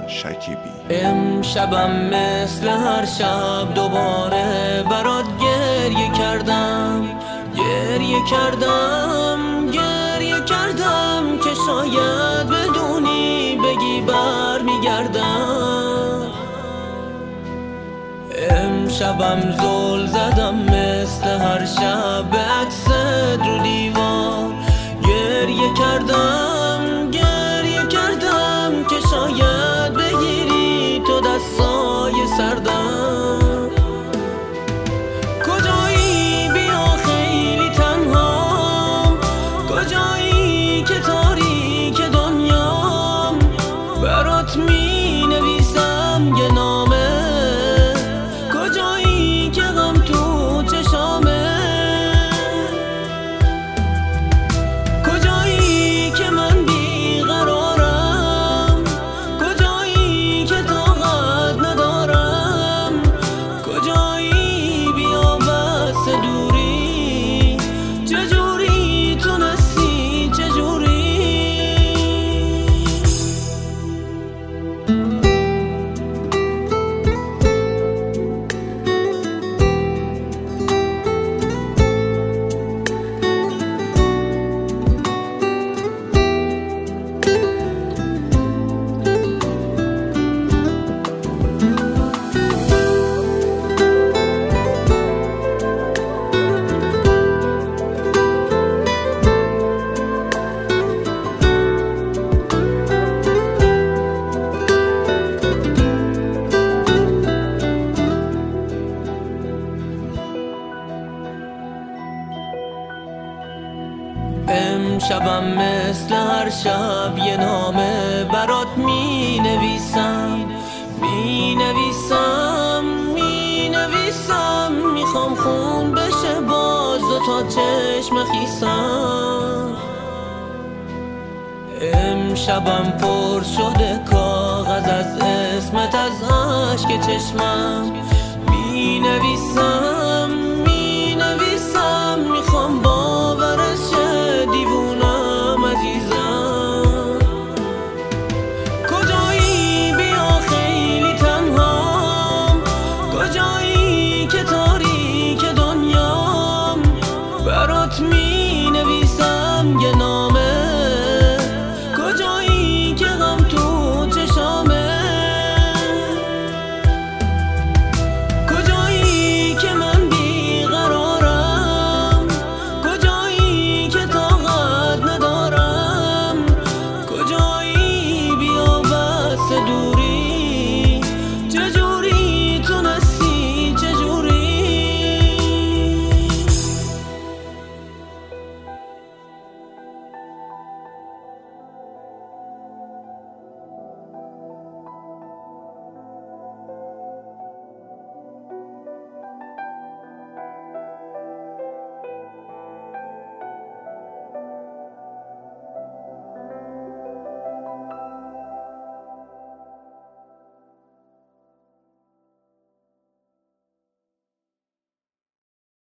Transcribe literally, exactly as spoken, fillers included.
شکیبی. امشبم مثل هر شب دوباره برات گریه کردم، گریه کردم، گریه کردم که شاید بدونی بگی بر میگردم. امشبم زل زدم مثل هر شب به عکست رو دیوار، گریه کردم، گریه کردم که شاید بگیری تو دستای سردم. کجایی بیا خیلی تنهام، کجایی که تاریک دنیام، برات می نویسم یه نامه، کجایی که غم تو چشامه، کجایی که من بیقرارم، کجایی که طاقت ندارم، کجایی بیا بس دوری، چجوری تونستی، چجوری. امشبم مثل هر شب یه نامه برات می نویسم، می نویسم، می نویسم، میخوام خون بشه باز و تا چشم خیسم. امشبم پر شده کاغذ از اسمت، از عشق چشمم،